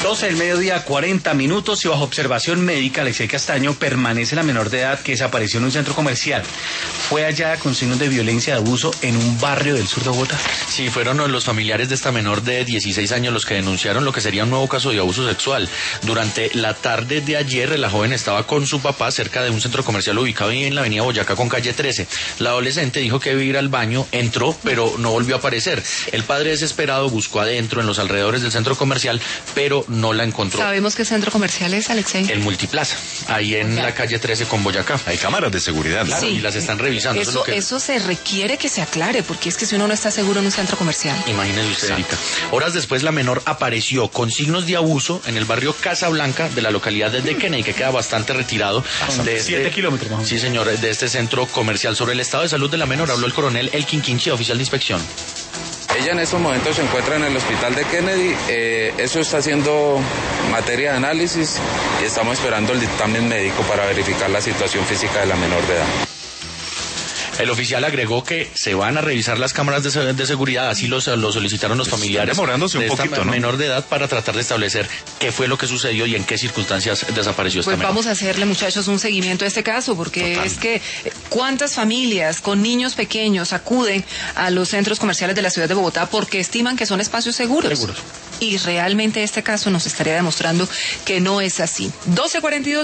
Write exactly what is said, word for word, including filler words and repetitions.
doce del mediodía, cuarenta minutos, y bajo observación médica, Alexei Castaño, permanece la menor de edad que desapareció en un centro comercial. Fue hallada con signos de violencia y abuso en un barrio del sur de Bogotá. Sí, fueron los familiares de esta menor de dieciséis años los que denunciaron lo que sería un nuevo caso de abuso sexual. Durante la tarde de ayer, la joven estaba con su papá cerca de un centro comercial ubicado en la avenida Boyacá con calle trece. La adolescente dijo que iba a ir al baño, entró, pero no volvió a aparecer. El padre, desesperado, buscó adentro, en los alrededores del centro comercial, pero no la encontró. ¿Sabemos qué centro comercial es, Alexei? El Multiplaza, ahí en okay. la calle trece con Boyacá. Hay cámaras de seguridad, claro, sí. y las están revisando. Eso, eso, es lo que... eso se requiere que se aclare, porque es que si uno no está seguro en un centro comercial. Imagínese usted, Erika. Horas después, la menor apareció con signos de abuso en el barrio Casablanca de la localidad de Kennedy, que queda bastante retirado. Bastante. de este, Siete kilómetros más o menos. Sí, señor, de este centro comercial. Sobre el estado de salud de la menor habló el coronel Elkin Quinchía, oficial de inspección. Ella en estos momentos se encuentra en el hospital de Kennedy, eh, eso está haciendo materia de análisis y estamos esperando el dictamen médico para verificar la situación física de la menor de edad. El oficial agregó que se van a revisar las cámaras de, de seguridad, así lo lo solicitaron los familiares demorándose un de esta poquito, ¿no? menor de edad, para tratar de establecer qué fue lo que sucedió y en qué circunstancias desapareció esta Pues menor. vamos a hacerle, muchachos, un seguimiento a este caso, porque Total. es que cuántas familias con niños pequeños acuden a los centros comerciales de la ciudad de Bogotá porque estiman que son espacios seguros. Seguros. Y realmente este caso nos estaría demostrando que no es así. doce cuarenta y dos